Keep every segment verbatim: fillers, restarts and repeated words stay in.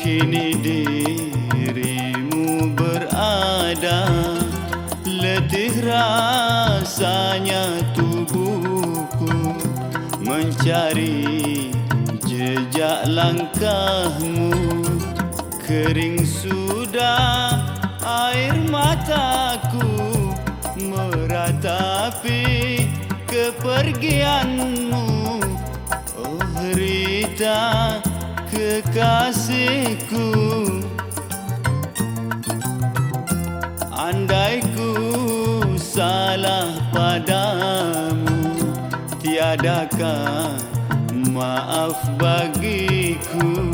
Kini dirimu berada, letih rasanya tubuhku mencari jejak langkahmu. Kering sudah air mataku meratapi kepergianmu. Oh Rita, kekasihku, andai ku salah padamu, tiadakah maaf bagiku.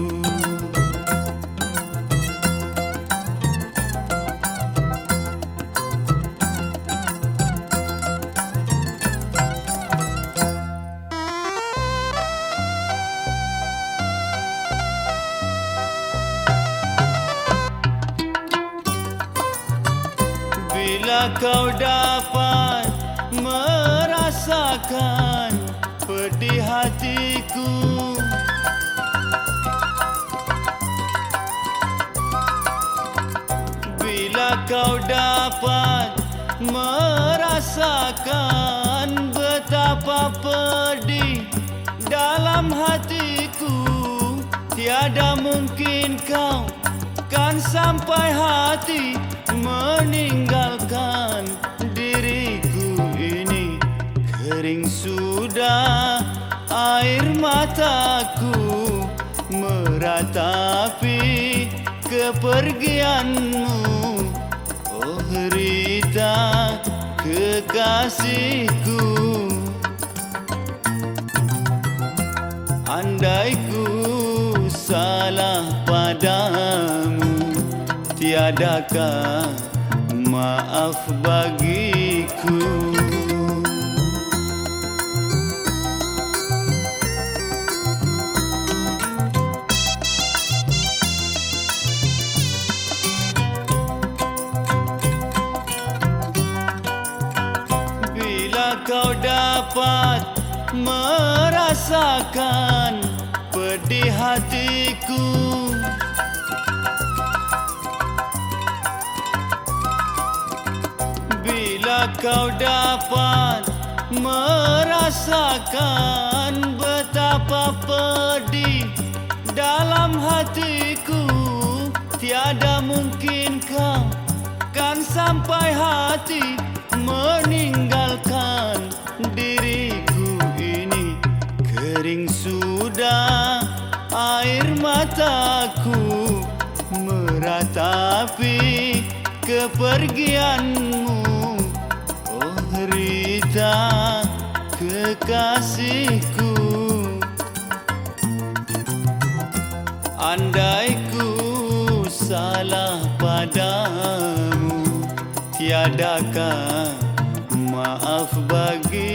Bila kau dapat merasakan pedih hatiku, bila kau dapat merasakan betapa pedih dalam hatiku, tiada mungkin kau kan sampai hati meninggalkan diriku ini. Kering sudah air mataku meratapi kepergianmu. Oh Rita, kekasihku, andai ku salah padamu, tiadakah maaf bagiku. Bila kau dapat merasakan pedih hatiku, bila kau dapat merasakan betapa pedih dalam hatiku, tiada mungkin kau kan sampai hati meninggalkan diriku ini. Kering sudah air mataku meratapi kepergianmu. Oh Rita, kekasihku, andai ku salah padamu, tiadakah maaf bagi